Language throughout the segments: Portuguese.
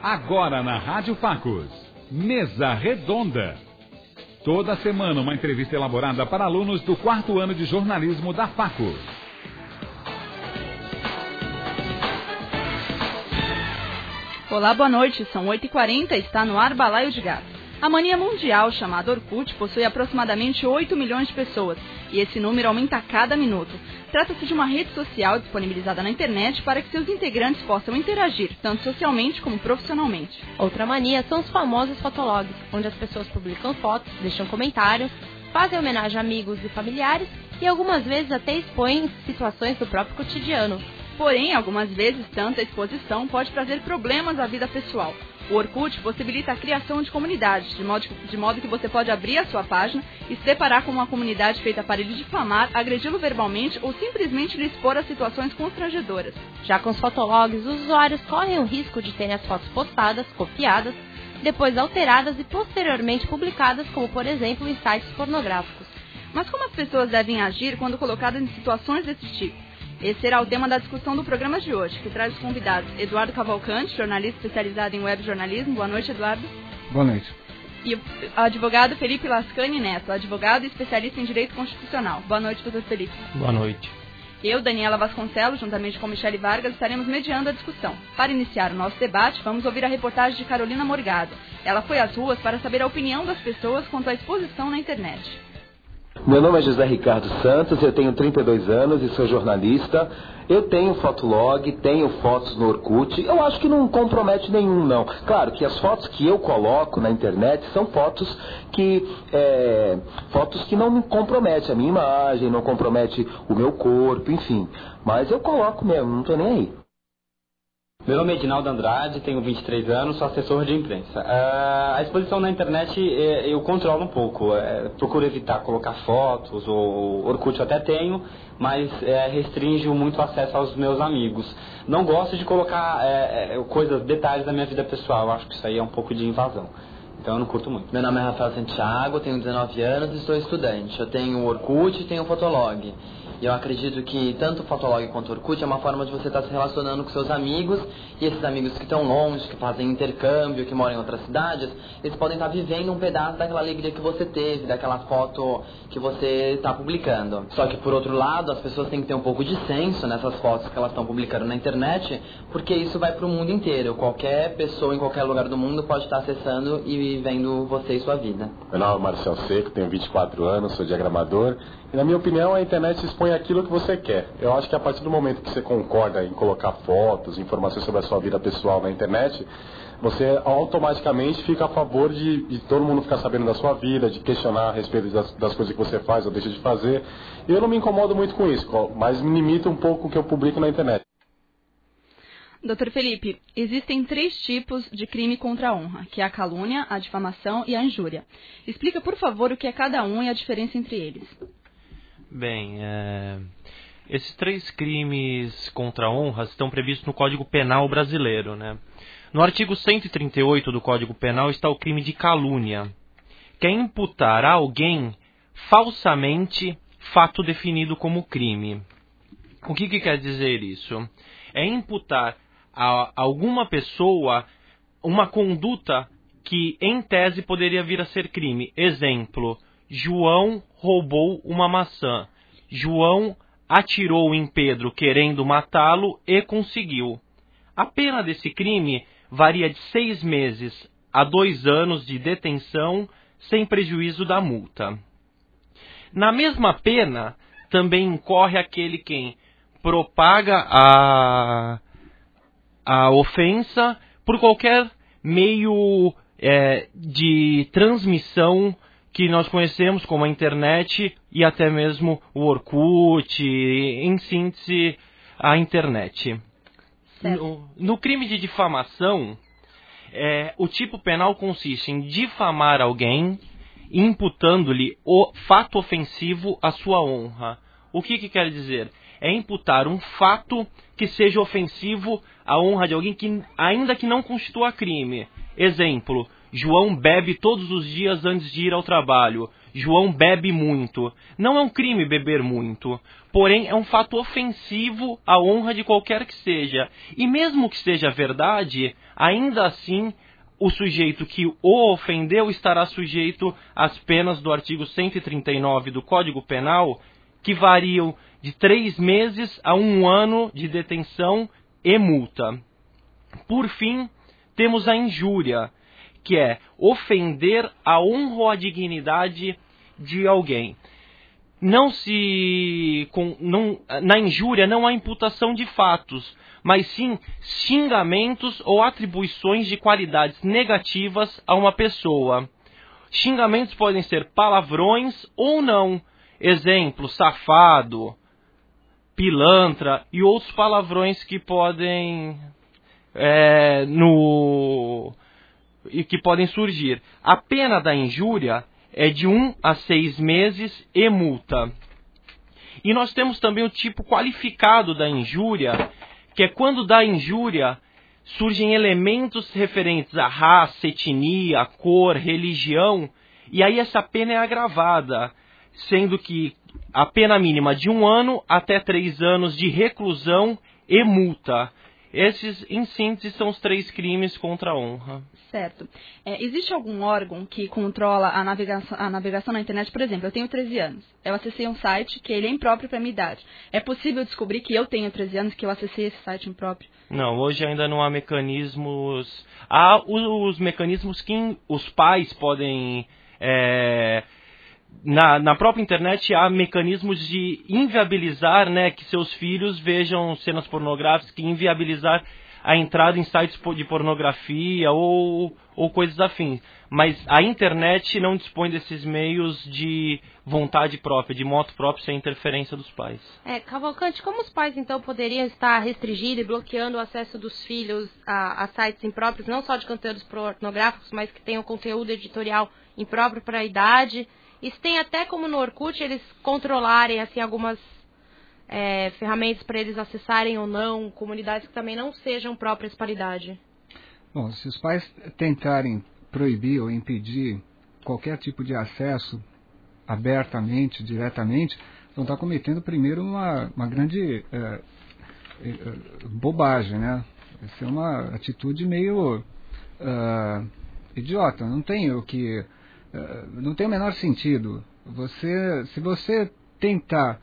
Agora na Rádio Facos, Mesa Redonda. Toda semana uma entrevista elaborada para alunos do 4º ano de jornalismo da Facos. Olá, boa noite. São 8h40 e está no ar Balaio de Gato. A mania mundial chamada Orkut possui aproximadamente 8 milhões de pessoas e esse número aumenta a cada minuto. Trata-se de uma rede social disponibilizada na internet para que seus integrantes possam interagir, tanto socialmente como profissionalmente. Outra mania são os famosos fotologs, onde as pessoas publicam fotos, deixam comentários, fazem homenagem a amigos e familiares e algumas vezes até expõem situações do próprio cotidiano. Porém, algumas vezes, tanta exposição pode trazer problemas à vida pessoal. O Orkut possibilita a criação de comunidades, de modo que você pode abrir a sua página e se deparar com uma comunidade feita para lhe difamar, agredi-lo verbalmente ou simplesmente lhe expor a situações constrangedoras. Já com os fotologs, os usuários correm o risco de terem as fotos postadas, copiadas, depois alteradas e posteriormente publicadas, como por exemplo em sites pornográficos. Mas como as pessoas devem agir quando colocadas em situações desse tipo? Esse será o tema da discussão do programa de hoje, que traz os convidados Eduardo Cavalcante, jornalista especializado em web jornalismo. Boa noite, Eduardo. Boa noite. E o advogado Felipe Lascani Neto, advogado e especialista em direito constitucional. Boa noite, doutor Felipe. Boa noite. Eu, Daniela Vasconcelos, juntamente com Michele Vargas, estaremos mediando a discussão. Para iniciar o nosso debate, vamos ouvir a reportagem de Carolina Morgado. Ela foi às ruas para saber a opinião das pessoas quanto à exposição na internet. Meu nome é José Ricardo Santos, eu tenho 32 anos e sou jornalista. Eu tenho fotolog, tenho fotos no Orkut. Eu acho que não compromete nenhum, não. Claro que as fotos que eu coloco na internet são fotos que não me comprometem a minha imagem, não compromete o meu corpo, enfim. Mas eu coloco mesmo, não estou nem aí. Meu nome é Edinaldo Andrade, tenho 23 anos, sou assessor de imprensa. A exposição na internet eu controlo um pouco, procuro evitar colocar fotos, ou Orkut eu até tenho, mas restringe muito o acesso aos meus amigos. Não gosto de colocar detalhes da minha vida pessoal, eu acho que isso aí é um pouco de invasão. Então eu não curto muito. Meu nome é Rafael Santiago, tenho 19 anos e sou estudante. Eu tenho o Orkut e tenho o Fotolog. E eu acredito que tanto o Fotolog quanto o Orkut é uma forma de você estar se relacionando com seus amigos, e esses amigos que estão longe, que fazem intercâmbio, que moram em outras cidades, eles podem estar vivendo um pedaço daquela alegria que você teve, daquela foto que você está publicando. Só que, por outro lado, as pessoas têm que ter um pouco de senso nessas fotos que elas estão publicando na internet, porque isso vai para o mundo inteiro. Qualquer pessoa em qualquer lugar do mundo pode estar acessando e vendo você e sua vida. Meu nome é Marcel Seco, tenho 24 anos, sou diagramador. E na minha opinião, a internet expõe aquilo que você quer. Eu acho que a partir do momento que você concorda em colocar fotos, informações sobre a sua vida pessoal na internet, você automaticamente fica a favor de todo mundo ficar sabendo da sua vida, de questionar a respeito das coisas que você faz ou deixa de fazer. Eu não me incomodo muito com isso, mas me limito um pouco o que eu publico na internet. Doutor Felipe, existem 3 tipos de crime contra a honra, que é a calúnia, a difamação e a injúria. Explica, por favor, o que é cada um e a diferença entre eles. Bem, esses 3 crimes contra a honra estão previstos no Código Penal brasileiro, né? No artigo 138 do Código Penal está o crime de calúnia, que é imputar a alguém falsamente fato definido como crime. O que quer dizer isso? É imputar a alguma pessoa uma conduta que, em tese, poderia vir a ser crime. Exemplo: João roubou uma maçã. João atirou em Pedro querendo matá-lo e conseguiu. A pena desse crime varia de 6 meses a 2 anos de detenção, sem prejuízo da multa. Na mesma pena, também incorre aquele quem propaga a ofensa por qualquer meio de transmissão que nós conhecemos, como a internet e até mesmo o Orkut, em síntese, a internet. No crime de difamação, o tipo penal consiste em difamar alguém, imputando-lhe o fato ofensivo à sua honra. O que quer dizer? É imputar um fato que seja ofensivo à honra de alguém, ainda que não constitua crime. Exemplo: João bebe todos os dias antes de ir ao trabalho. João bebe muito. Não é um crime beber muito, porém é um fato ofensivo à honra de qualquer que seja. E mesmo que seja verdade, ainda assim o sujeito que o ofendeu estará sujeito às penas do artigo 139 do Código Penal, que variam de 3 meses a 1 ano de detenção e multa. Por fim, temos a injúria, que é ofender a honra ou a dignidade de alguém. Na injúria não há imputação de fatos, mas sim xingamentos ou atribuições de qualidades negativas a uma pessoa. Xingamentos podem ser palavrões ou não. Exemplo, safado, pilantra e outros palavrões que podem surgir. A pena da injúria é de 1 a 6 meses e multa. E nós temos também o tipo qualificado da injúria, que é quando da injúria surgem elementos referentes à raça, etnia, cor, religião, e aí essa pena é agravada, sendo que a pena mínima de 1 ano até 3 anos de reclusão e multa. Esses, em síntese, são os 3 crimes contra a honra. Certo. Existe algum órgão que controla a navegação na internet? Por exemplo, eu tenho 13 anos. Eu acessei um site que ele é impróprio para a minha idade. É possível descobrir que eu tenho 13 anos, que eu acessei esse site impróprio? Não, hoje ainda não há mecanismos. Há os mecanismos que os pais podem... Na própria internet há mecanismos de inviabilizar, né, que seus filhos vejam cenas pornográficas, que inviabilizar a entrada em sites de pornografia ou coisas afins. Mas a internet não dispõe desses meios de vontade própria, de moto próprio, sem interferência dos pais. Cavalcante, como os pais então poderiam estar restringindo e bloqueando o acesso dos filhos a sites impróprios, não só de conteúdos pornográficos, mas que tenham conteúdo editorial impróprio para a idade? Isso tem até como no Orkut eles controlarem assim, algumas ferramentas para eles acessarem ou não comunidades que também não sejam próprias para a idade. Bom, se os pais tentarem proibir ou impedir qualquer tipo de acesso abertamente, diretamente, vão estar cometendo primeiro uma grande bobagem, né? Essa é uma atitude meio idiota, não tem o menor sentido. Se você tentar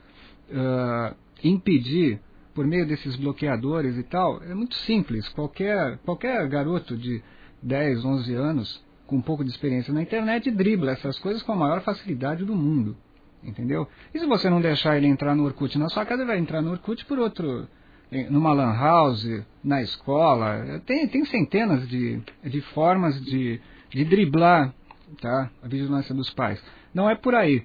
impedir por meio desses bloqueadores e tal, é muito simples. Qualquer garoto de 10, 11 anos com um pouco de experiência na internet dribla essas coisas com a maior facilidade do mundo, entendeu? E se você não deixar ele entrar no Orkut na sua casa, ele vai entrar no Orkut por outro, numa lan house, na escola. Tem centenas de formas de driblar, tá, a vigilância dos pais. Não é por aí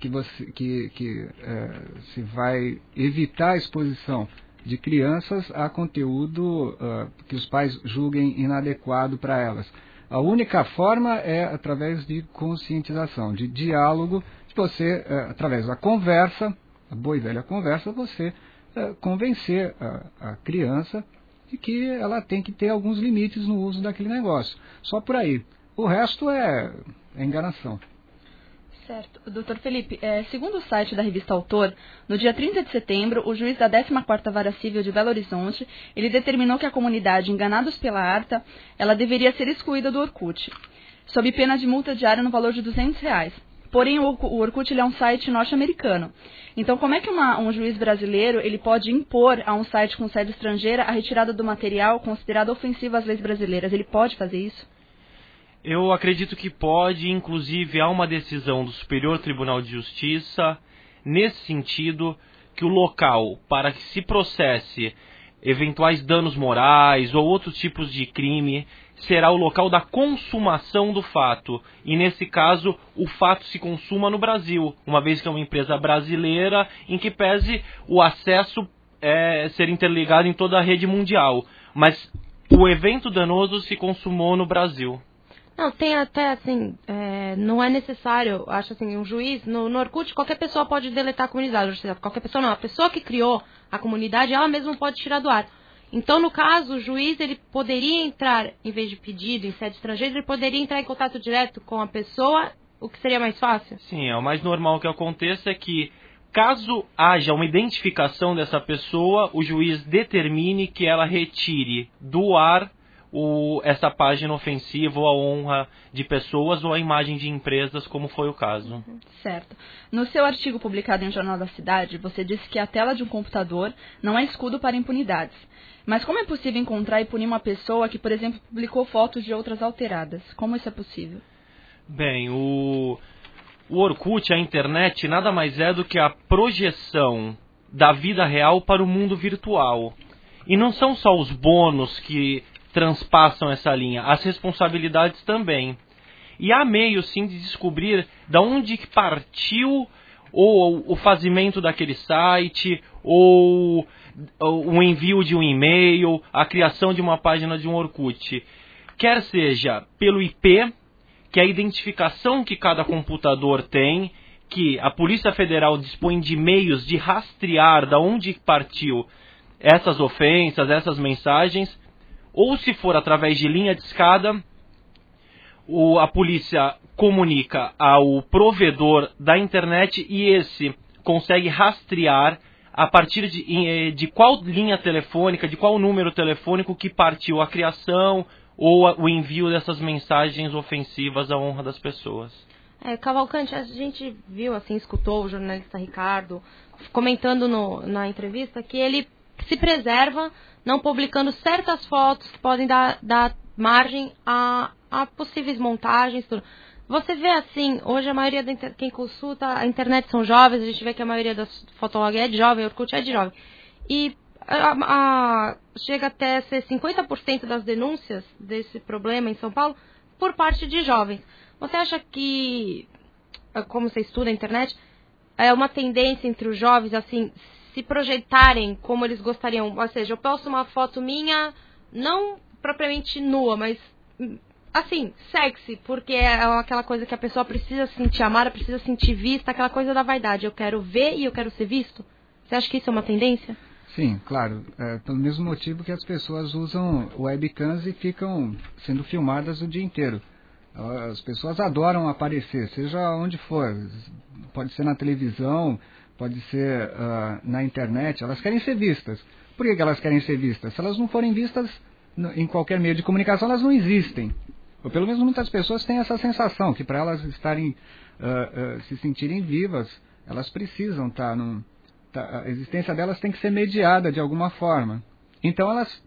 que se vai evitar a exposição de crianças a conteúdo que os pais julguem inadequado para elas. A única forma é através de conscientização, de diálogo, de você, através da conversa, a boa e velha conversa, você convencer a criança de que ela tem que ter alguns limites no uso daquele negócio. Só por aí. O resto é enganação. Certo. Dr. Felipe, segundo o site da revista Autor, no dia 30 de setembro, o juiz da 14ª Vara Civil de Belo Horizonte, ele determinou que a comunidade Enganados pela Arta, ela deveria ser excluída do Orkut, sob pena de multa diária no valor de R$200. Porém, o Orkut ele é um site norte-americano. Então, como é que um juiz brasileiro ele pode impor a um site com sede estrangeira a retirada do material considerado ofensivo às leis brasileiras? Ele pode fazer isso? Eu acredito que pode, inclusive há uma decisão do Superior Tribunal de Justiça nesse sentido, que o local para que se processe eventuais danos morais ou outros tipos de crime será o local da consumação do fato. E nesse caso, o fato se consuma no Brasil, uma vez que é uma empresa brasileira em que pese o acesso ser interligado em toda a rede mundial. Mas o evento danoso se consumou no Brasil. Não, tem até assim, não é necessário, acho assim, um juiz, no Orkut qualquer pessoa pode deletar a comunidade, ou seja, qualquer pessoa não, a pessoa que criou a comunidade, ela mesma pode tirar do ar. Então, no caso, o juiz, ele poderia entrar, em vez de pedido em sede estrangeira, ele poderia entrar em contato direto com a pessoa, o que seria mais fácil? Sim, o mais normal que aconteça é que, caso haja uma identificação dessa pessoa, o juiz determine que ela retire do ar essa página ofensiva ou a honra de pessoas ou a imagem de empresas, como foi o caso. Certo. No seu artigo publicado em Jornal da Cidade, você disse que a tela de um computador não é escudo para impunidades. Mas como é possível encontrar e punir uma pessoa que, por exemplo, publicou fotos de outras alteradas? Como isso é possível? Bem, o Orkut, a internet, nada mais é do que a projeção da vida real para o mundo virtual. E não são só os bônus que transpassam essa linha, as responsabilidades também. E há meio, sim, de descobrir de onde partiu ou o fazimento daquele site, ou o envio de um e-mail, a criação de uma página de um Orkut. Quer seja pelo IP, que é a identificação que cada computador tem, que a Polícia Federal dispõe de meios de rastrear de onde partiu essas ofensas, essas mensagens, ou se for através de linha de escada, a polícia comunica ao provedor da internet e esse consegue rastrear a partir de qual linha telefônica, de qual número telefônico que partiu a criação ou o envio dessas mensagens ofensivas à honra das pessoas. Cavalcante, a gente viu, assim, escutou o jornalista Ricardo comentando na entrevista que ele se preserva não publicando certas fotos que podem dar margem a possíveis montagens, tudo. Você vê assim, hoje a maioria quem consulta a internet são jovens, a gente vê que a maioria das fotologs é de jovem, Orkut é de jovem. E chega até ser 50% das denúncias desse problema em São Paulo por parte de jovens. Você acha que, como você estuda a internet, é uma tendência entre os jovens, assim, se projetarem como eles gostariam? Ou seja, eu posto uma foto minha, não propriamente nua, mas, assim, sexy, porque é aquela coisa que a pessoa precisa se sentir amada, precisa se sentir vista, aquela coisa da vaidade. Eu quero ver e eu quero ser visto. Você acha que isso é uma tendência? Sim, claro. Pelo mesmo motivo que as pessoas usam webcams e ficam sendo filmadas o dia inteiro. As pessoas adoram aparecer, seja onde for. Pode ser na televisão, pode ser na internet. Elas querem ser vistas. Por que elas querem ser vistas? Se elas não forem vistas em qualquer meio de comunicação, elas não existem. Ou pelo menos muitas pessoas têm essa sensação, que para elas estarem, se sentirem vivas, elas precisam estar a existência delas tem que ser mediada de alguma forma. Então elas,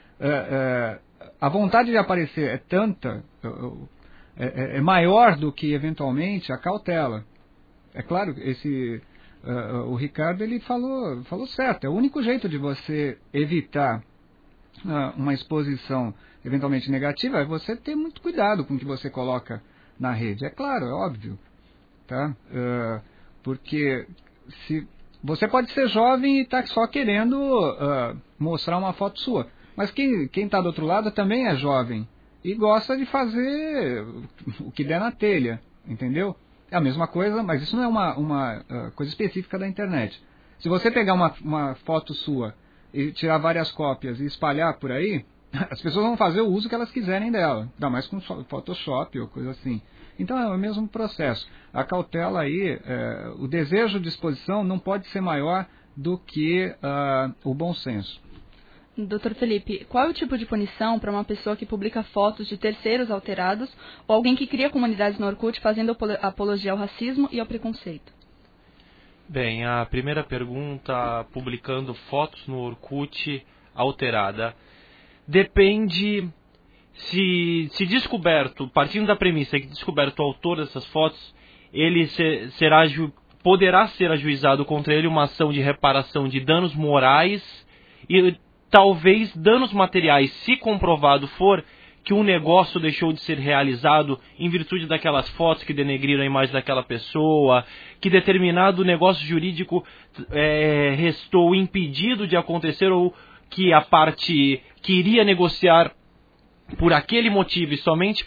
a vontade de aparecer é tanta, é maior do que eventualmente a cautela. É claro, o Ricardo ele falou certo. É o único jeito de você evitar uma exposição eventualmente negativa é você ter muito cuidado com o que você coloca na rede. É claro, é óbvio, tá? Porque se você pode ser jovem e estar só querendo mostrar uma foto sua. Mas quem está do outro lado também é jovem e gosta de fazer o que der na telha, entendeu? É a mesma coisa, mas isso não é uma coisa específica da internet. Se você pegar uma foto sua e tirar várias cópias e espalhar por aí, as pessoas vão fazer o uso que elas quiserem dela, ainda mais com Photoshop ou coisa assim. Então é o mesmo processo. A cautela aí, o desejo de exposição não pode ser maior do que o bom senso. Dr. Felipe, qual é o tipo de punição para uma pessoa que publica fotos de terceiros alterados ou alguém que cria comunidades no Orkut fazendo apologia ao racismo e ao preconceito? Bem, a primeira pergunta, publicando fotos no Orkut alterada. Depende, se descoberto, partindo da premissa que descoberto o autor dessas fotos, ele poderá ser ajuizado contra ele uma ação de reparação de danos morais e talvez danos materiais, se comprovado for que um negócio deixou de ser realizado em virtude daquelas fotos que denegriram a imagem daquela pessoa, que determinado negócio jurídico restou impedido de acontecer ou que a parte que iria negociar por aquele motivo e somente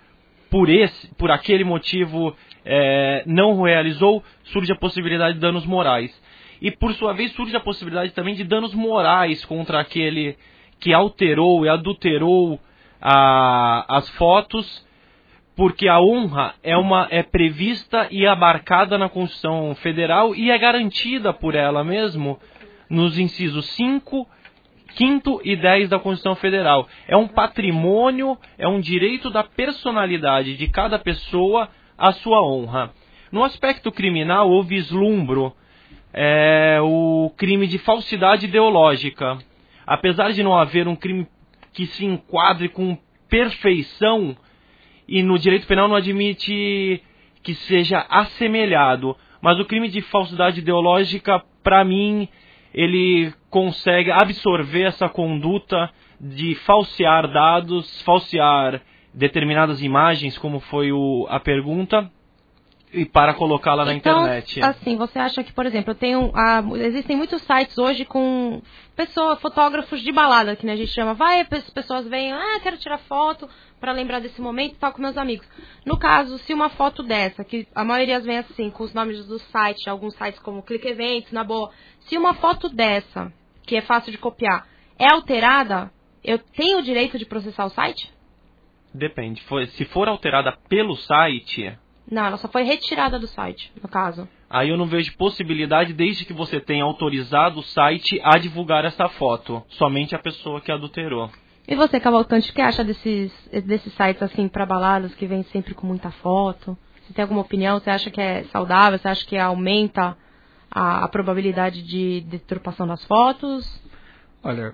por aquele motivo não realizou, surge a possibilidade de danos morais. E, por sua vez, surge a possibilidade também de danos morais contra aquele que alterou e adulterou as fotos, porque a honra é prevista e abarcada na Constituição Federal e é garantida por ela mesmo nos incisos 5, 5º e 10 da Constituição Federal. É um patrimônio, é um direito da personalidade de cada pessoa a sua honra. No aspecto criminal, eu vislumbro o crime de falsidade ideológica. Apesar de não haver um crime que se enquadre com perfeição, e no direito penal não admite que seja assemelhado, mas o crime de falsidade ideológica, para mim, ele consegue absorver essa conduta de falsear dados, falsear determinadas imagens, como foi a pergunta, e para colocá-la na internet. Assim, você acha que, por exemplo, existem muitos sites hoje com fotógrafos de balada, que a gente chama, as pessoas vêm, quero tirar foto para lembrar desse momento e tal com meus amigos. No caso, se uma foto dessa, que a maioria vem assim, com os nomes dos sites, alguns sites como Clique Eventos, na boa, se uma foto dessa, que é fácil de copiar, é alterada, eu tenho o direito de processar o site? Depende. Se for alterada pelo site... Não, ela só foi retirada do site, no caso. Aí eu não vejo possibilidade, desde que você tenha autorizado o site a divulgar essa foto. Somente a pessoa que adulterou. E você, Cavalcante, o que acha desses sites assim para baladas que vem sempre com muita foto? Você tem alguma opinião? Você acha que é saudável? Você acha que aumenta a probabilidade de deturpação das fotos? Olha,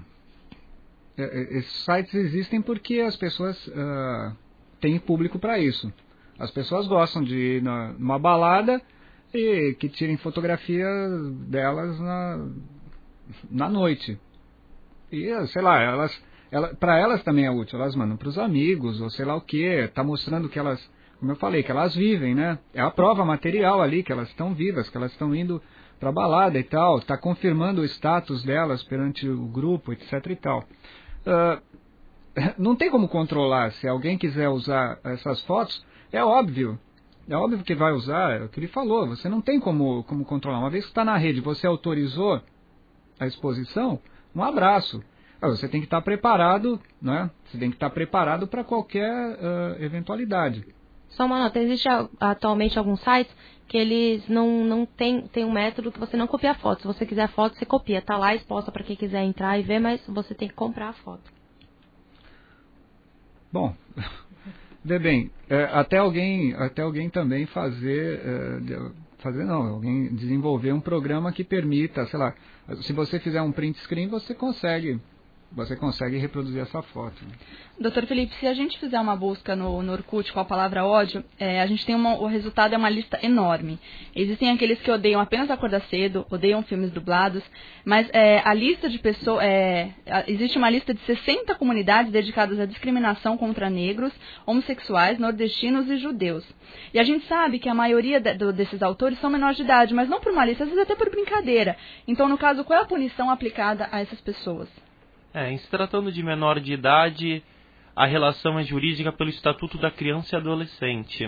esses sites existem porque as pessoas têm público para isso. As pessoas gostam de ir numa balada e que tirem fotografia delas na noite. E, sei lá, para elas também é útil. Elas mandam para os amigos, ou sei lá o que. Tá mostrando que elas, como eu falei, que elas vivem, né? É a prova material ali, que elas estão vivas, que elas estão indo para a balada e tal. Tá confirmando o status delas perante o grupo, etc e tal. Não tem como controlar. Se alguém quiser usar essas fotos, é óbvio que vai usar, é o que ele falou, você não tem como controlar. Uma vez que está na rede, você autorizou a exposição, um abraço. Você tem que estar preparado, né? Você tem que estar preparado para qualquer eventualidade. Só uma nota, existe atualmente alguns sites que eles não tem um método que você não copia a foto. Se você quiser a foto, você copia. Está lá exposta para quem quiser entrar e ver, mas você tem que comprar a foto. Bom... Vê bem, até alguém também alguém desenvolver um programa que permita, sei lá, se você fizer um print screen, você consegue reproduzir essa foto. Dr. Felipe, se a gente fizer uma busca no Orkut com a palavra ódio, a gente tem o resultado é uma lista enorme. Existem aqueles que odeiam apenas acordar cedo, odeiam filmes dublados, mas a lista de pessoas... existe uma lista de 60 comunidades dedicadas à discriminação contra negros, homossexuais, nordestinos e judeus. E a gente sabe que a maioria desses autores são menores de idade, mas não por malícia, às vezes até por brincadeira. Então, no caso, qual é a punição aplicada a essas pessoas? Em se tratando de menor de idade, a relação é jurídica pelo Estatuto da Criança e Adolescente.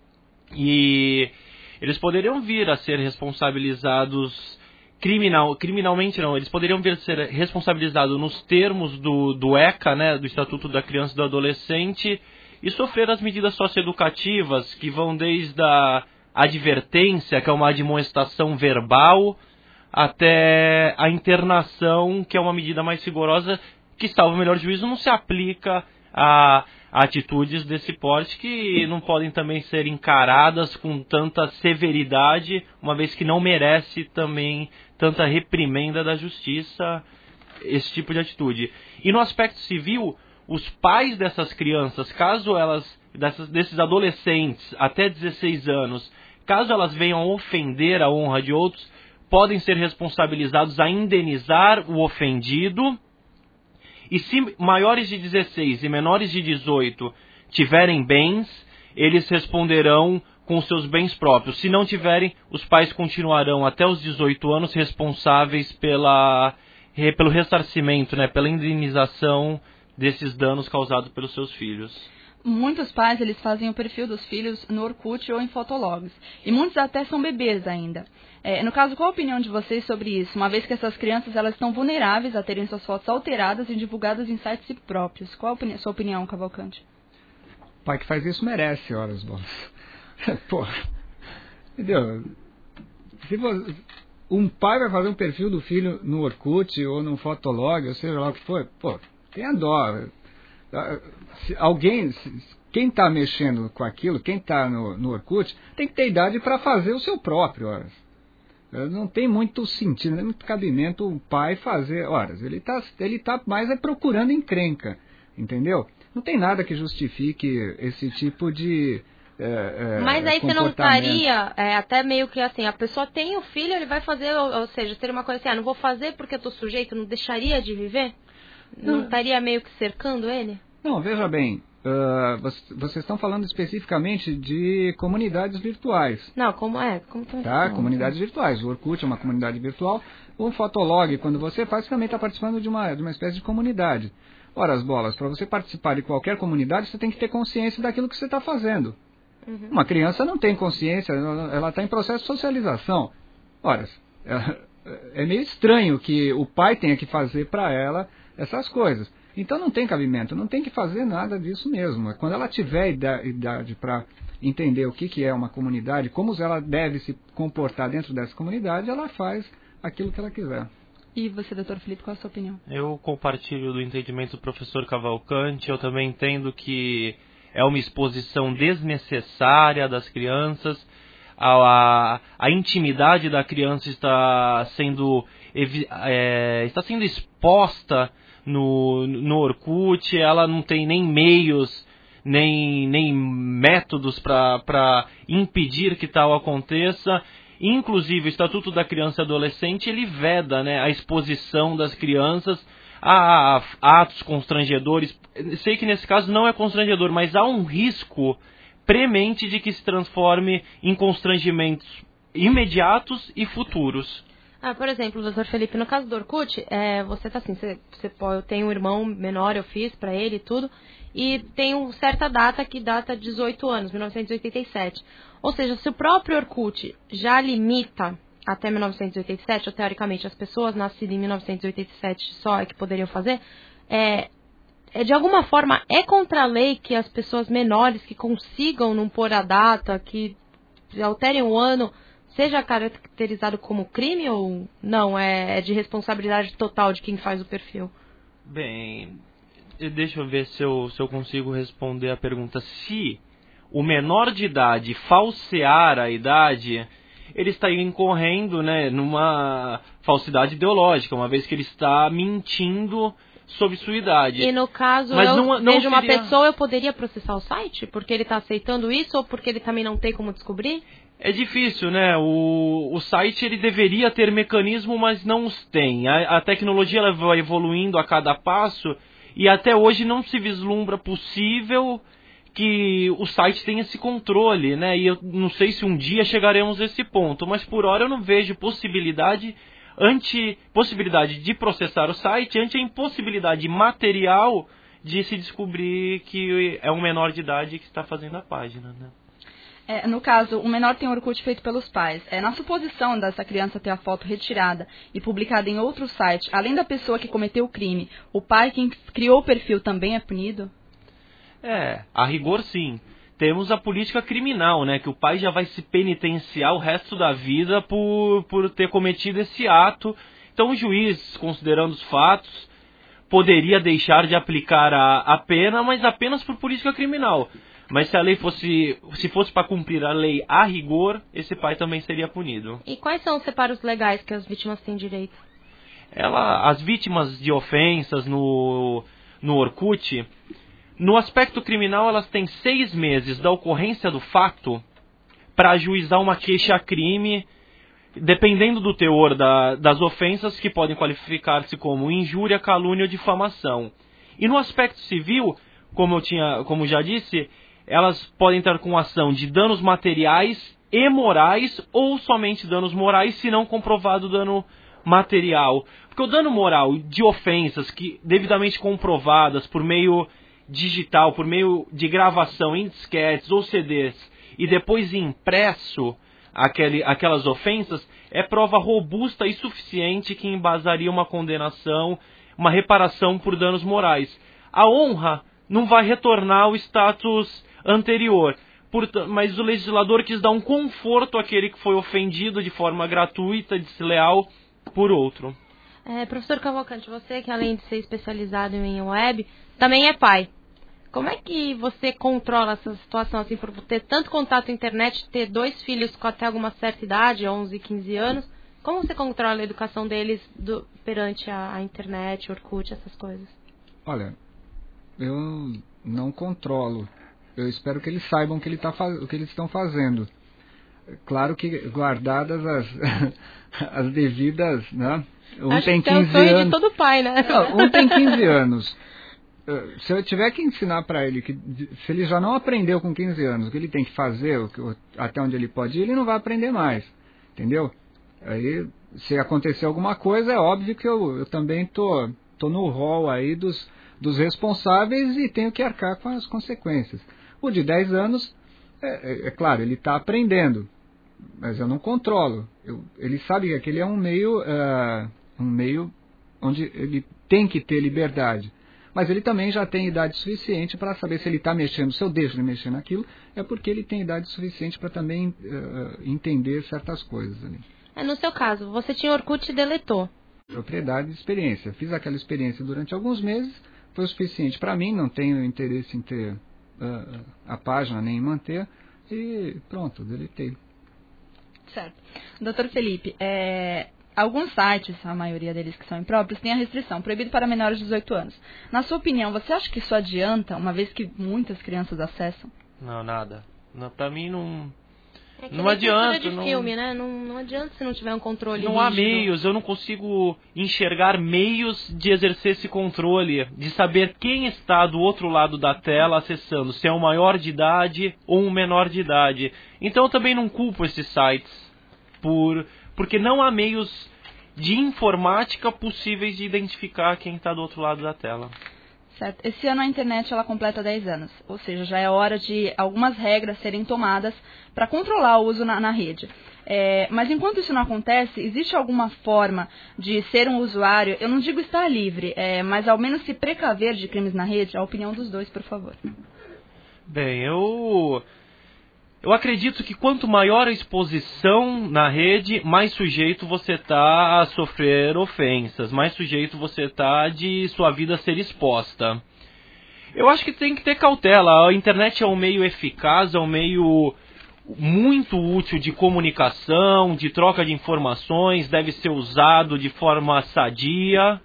E eles poderiam vir a ser responsabilizados criminalmente não, eles poderiam vir a ser responsabilizados nos termos do ECA, né, do Estatuto da Criança e do Adolescente, e sofrer as medidas socioeducativas que vão desde a advertência, que é uma admoestação verbal, até a internação, que é uma medida mais rigorosa, que, salvo o melhor juízo, não se aplica a atitudes desse porte, que não podem também ser encaradas com tanta severidade, uma vez que não merece também tanta reprimenda da justiça, esse tipo de atitude. E no aspecto civil, os pais dessas crianças, desses adolescentes até 16 anos, caso elas venham ofender a honra de outros, podem ser responsabilizados a indenizar o ofendido, e se maiores de 16 e menores de 18 tiverem bens, eles responderão com os seus bens próprios. Se não tiverem, os pais continuarão até os 18 anos responsáveis pelo ressarcimento, né, pela indenização desses danos causados pelos seus filhos. Muitos pais, eles fazem o perfil dos filhos no Orkut ou em Fotologs. E muitos até são bebês ainda. No caso, qual a opinião de vocês sobre isso? Uma vez que essas crianças elas estão vulneráveis a terem suas fotos alteradas e divulgadas em sites próprios. Qual a sua opinião, Cavalcante? pai que faz isso merece, horas bolas. Pô, entendeu? Se você, um pai vai fazer um perfil do filho no Orkut ou no Fotolog, ou seja lá o que for, pô, tenha dó. Quem está mexendo com aquilo, quem está no Orkut, tem que ter idade para fazer o seu próprio, horas. Não tem muito sentido, não tem muito cabimento o pai fazer, horas. Ele tá mais procurando encrenca, entendeu? Não tem nada que justifique esse tipo de mas aí você não estaria, até meio que assim, a pessoa tem o filho, ele vai fazer, ou seja, seria uma coisa assim, não vou fazer porque eu estou sujeito, não deixaria de viver? Não estaria meio que cercando ele? Não, veja bem, vocês estão falando especificamente de comunidades virtuais. Não, como tá? Comunidades virtuais. O Orkut é uma comunidade virtual. O Fotolog, quando você faz, você também está participando de uma espécie de comunidade. Ora, as bolas, para você participar de qualquer comunidade, você tem que ter consciência daquilo que você está fazendo. Uhum. Uma criança não tem consciência, ela está em processo de socialização. Ora, é meio estranho que o pai tenha que fazer para ela essas coisas. Então não tem cabimento, não tem que fazer nada disso mesmo. Quando ela tiver idade para entender o que é uma comunidade, como ela deve se comportar dentro dessa comunidade, ela faz aquilo que ela quiser. E você, Dr. Felipe, qual a sua opinião? Eu compartilho do entendimento do professor Cavalcante. Eu também entendo que é uma exposição desnecessária das crianças. A intimidade da criança está sendo exposta no Orkut. Ela não tem nem meios, nem métodos para impedir que tal aconteça. Inclusive, o Estatuto da Criança e Adolescente, ele veda, né, a exposição das crianças a atos constrangedores. Sei que nesse caso não é constrangedor, mas há um risco premente de que se transforme em constrangimentos imediatos e futuros. Por exemplo, doutor Felipe, no caso do Orkut, você tá assim, eu tenho um irmão menor, eu fiz para ele e tudo, e tem uma certa data que data 18 anos, 1987. Ou seja, se o próprio Orkut já limita até 1987, ou teoricamente as pessoas nascidas em 1987 só é que poderiam fazer, de alguma forma é contra a lei que as pessoas menores que consigam não pôr a data, que alterem o ano, seja caracterizado como crime ou não? É de responsabilidade total de quem faz o perfil? Bem, deixa eu ver se eu consigo responder a pergunta. Se o menor de idade falsear a idade, ele está incorrendo, né, numa falsidade ideológica, uma vez que ele está mentindo sobre sua idade. E no caso, vejo uma pessoa, eu poderia processar o site? Porque ele está aceitando isso ou porque ele também não tem como descobrir? É difícil, né? O site ele deveria ter mecanismo, mas não os tem. A tecnologia ela vai evoluindo a cada passo e até hoje não se vislumbra possível que o site tenha esse controle, né? E eu não sei se um dia chegaremos a esse ponto, mas por hora eu não vejo possibilidade de processar o site ante a impossibilidade material de se descobrir que é um menor de idade que está fazendo a página, né? No caso, o menor tem um Orkut feito pelos pais. Na suposição dessa criança ter a foto retirada e publicada em outro site, além da pessoa que cometeu o crime, o pai quem criou o perfil também é punido? A rigor sim. Temos a política criminal, né? Que o pai já vai se penitenciar o resto da vida por ter cometido esse ato. Então o juiz, considerando os fatos, poderia deixar de aplicar a pena, mas apenas por política criminal. Mas se a lei fosse para cumprir a lei a rigor, esse pai também seria punido. E quais são os separos legais que as vítimas têm direito? As vítimas de ofensas no Orkut, no aspecto criminal, elas têm 6 meses da ocorrência do fato para ajuizar uma queixa-crime, dependendo do teor das ofensas, que podem qualificar-se como injúria, calúnia ou difamação. E no aspecto civil, como já disse, elas podem entrar com ação de danos materiais e morais ou somente danos morais, se não comprovado dano material. Porque o dano moral de ofensas que devidamente comprovadas por meio digital, por meio de gravação em disquetes ou CDs e depois impresso aquelas ofensas, é prova robusta e suficiente que embasaria uma condenação, uma reparação por danos morais. A honra não vai retornar ao status anterior. Mas o legislador quis dar um conforto àquele que foi ofendido de forma gratuita, desleal, por outro. Professor Cavalcante, você que além de ser especializado em web, também é pai. Como é que você controla essa situação, assim, por ter tanto contato com a internet, ter 2 filhos com até alguma certa idade, 11, 15 anos, como você controla a educação deles perante a internet, Orkut, essas coisas? Olha, eu não controlo. Eu espero que eles saibam o que eles estão fazendo. Claro que guardadas as devidas, né? Acho tem 15 anos. É o sonho de todo pai, né? Não, tem 15 anos. Se eu tiver que ensinar para ele, se ele já não aprendeu com 15 anos o que ele tem que fazer, até onde ele pode ir, ele não vai aprender mais. Entendeu? Aí, se acontecer alguma coisa, é óbvio que eu também tô no rol aí dos responsáveis e tenho que arcar com as consequências. O de 10 anos, é claro, ele está aprendendo, mas eu não controlo. Ele sabe que aquele é um meio onde ele tem que ter liberdade. Mas ele também já tem idade suficiente para saber se ele está mexendo, se eu deixo ele mexer naquilo, é porque ele tem idade suficiente para também entender certas coisas ali. No seu caso, você tinha Orkut e deletou. Propriedade e experiência. Fiz aquela experiência durante alguns meses, foi o suficiente para mim, não tenho interesse em ter a página nem em manter, e pronto, deletei. Certo. Doutor Felipe, alguns sites, a maioria deles que são impróprios, têm a restrição, proibido para menores de 18 anos. Na sua opinião, você acha que isso adianta, uma vez que muitas crianças acessam? Não, nada. Para mim não... É que não adianta. De filme, né? Não adianta se não tiver um controle Não rígido. há meios, eu não consigo enxergar meios de exercer esse controle, de saber quem está do outro lado da tela acessando, se é um maior de idade ou um menor de idade. Então eu também não culpo esses sites, porque não há meios de informática possíveis de identificar quem está do outro lado da tela. Certo. Esse ano a internet ela completa 10 anos, ou seja, já é hora de algumas regras serem tomadas para controlar o uso na rede. Mas enquanto isso não acontece, existe alguma forma de ser um usuário, eu não digo estar livre, mas ao menos se precaver de crimes na rede? A opinião dos dois, por favor. Bem, eu acredito que quanto maior a exposição na rede, mais sujeito você está a sofrer ofensas, mais sujeito você está de sua vida ser exposta. Eu acho que tem que ter cautela. A internet é um meio eficaz, é um meio muito útil de comunicação, de troca de informações, deve ser usado de forma sadia,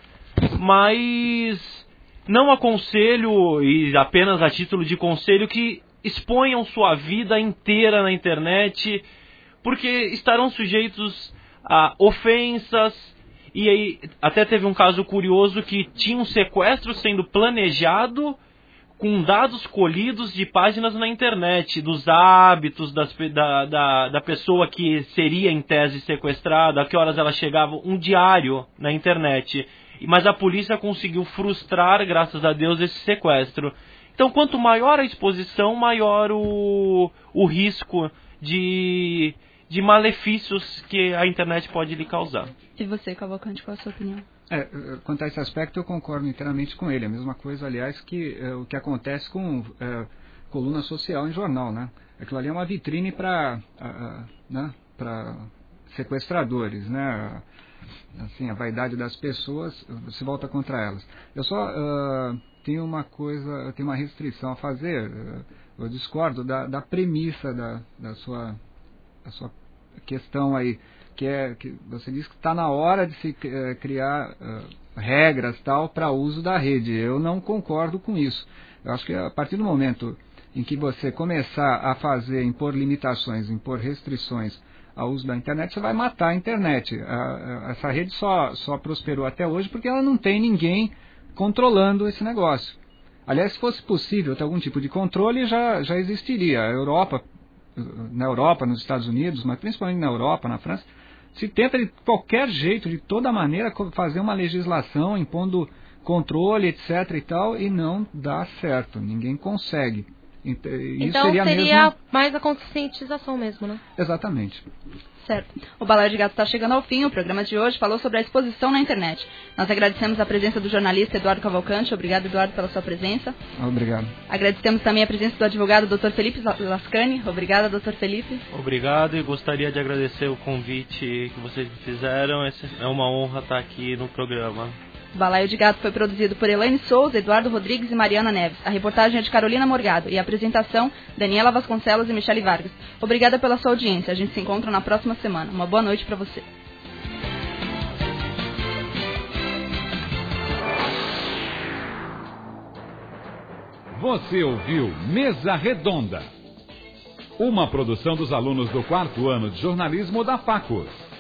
mas não aconselho, e apenas a título de conselho, que exponham sua vida inteira na internet, porque estarão sujeitos a ofensas. E aí, até teve um caso curioso que tinha um sequestro sendo planejado com dados colhidos de páginas na internet, dos hábitos da pessoa que seria em tese sequestrada, a que horas ela chegava, um diário na internet. Mas a polícia conseguiu frustrar, graças a Deus, esse sequestro. Então, quanto maior a exposição, maior o risco de malefícios que a internet pode lhe causar. E você, Cavalcante, qual a sua opinião? Quanto a esse aspecto, eu concordo inteiramente com ele. A mesma coisa, aliás, que o que acontece com coluna social em jornal, né? Aquilo ali é uma vitrine para sequestradores, né? Assim, a vaidade das pessoas se volta contra elas. Eu só tenho uma restrição a fazer. Eu discordo da premissa da sua questão aí, que você diz que está na hora de se criar regras tal para uso da rede. Eu não concordo com isso. Eu acho que a partir do momento em que você começar a impor limitações, impor restrições ao uso da internet, você vai matar a internet. Essa rede só prosperou até hoje porque ela não tem ninguém controlando esse negócio. Aliás, se fosse possível ter algum tipo de controle, já existiria. Na Europa, nos Estados Unidos, mas principalmente na Europa, na França, se tenta de qualquer jeito, de toda maneira, fazer uma legislação impondo controle, etc. e tal, e não dá certo. Ninguém consegue. Então seria mais a conscientização mesmo, né? Exatamente. Certo. O Balaio de Gato está chegando ao fim. O programa de hoje falou sobre a exposição na internet. Nós agradecemos a presença do jornalista Eduardo Cavalcante. Obrigado, Eduardo, pela sua presença. Obrigado. Agradecemos também a presença do advogado Dr. Felipe Lascani. Obrigada, Dr. Felipe. Obrigado, e gostaria de agradecer o convite que vocês me fizeram. É uma honra estar aqui no programa. O Balaio de Gato foi produzido por Elaine Souza, Eduardo Rodrigues e Mariana Neves. A reportagem é de Carolina Morgado e a apresentação, Daniela Vasconcelos e Michele Vargas. Obrigada pela sua audiência. A gente se encontra na próxima semana. Uma boa noite para você. Você ouviu Mesa Redonda, uma produção dos alunos do 4º ano de jornalismo da Facos.